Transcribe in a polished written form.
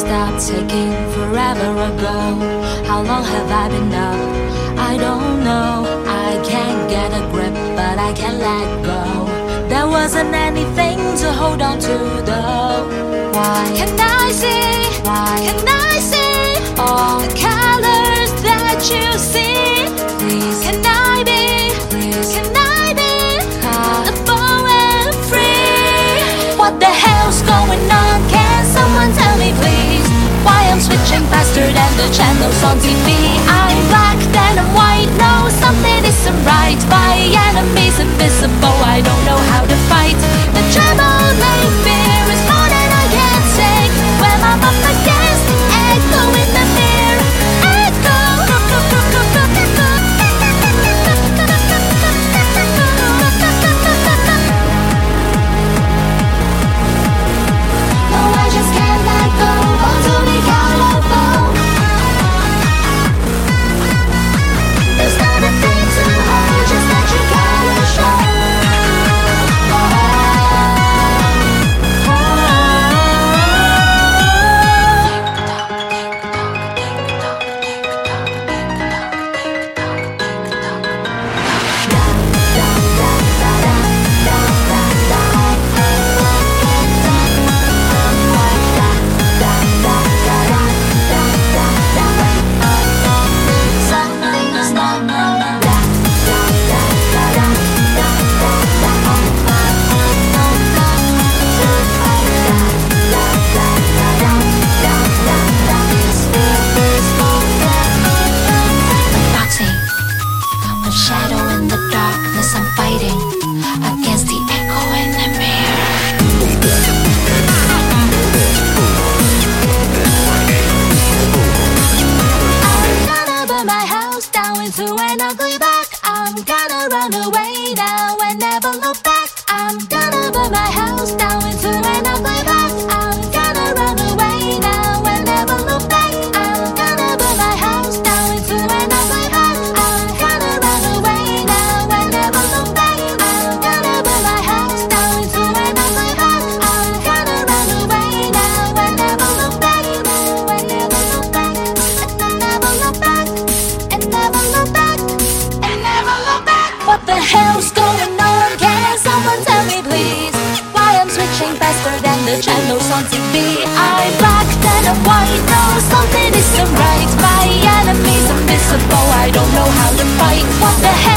stopped ticking forever ago. How long have I been up? I don't know. I can't get a grip, but I can't let go. There wasn't anything to hold on to though. Why can I see? Why can I see all the colors that you see? Please can I be? Please can I be colorful and free? What the hell's going on? Can someone tell me please? Why I'm switching faster than the channels on TV? I'm black, then I'm white. No, something isn't right. My enemy's invisible. I don't know how to fight. The trembling fear is more than I can take. When I'm up against the echo in the mirror, echo. No, I just can't let go. Want to be colorful. There's not a thing to hold. Just let your color show. Shadow in the darkness, I'm fighting against the echo in the mirror. I'm gonna burn my house down into an ugly back. I'm gonna run away now and never look back. I'm gonna burn my house down into an ugly back. I'm gonna run away now and never look back. I'm gonna burn my house down into an ugly back. I'm gonna run away now and never look back. I'm gonna burn my house down into an ugly back. I'm gonna run away now and never look back. And never look back. And never look back. And never look back. And never look back. What the hell's going on? Can someone tell me please? Why I'm switching faster than the channels on TV? I'm black, then I'm white. No, something isn't right. My enemy's invisible. I don't know how to fight. What the hell?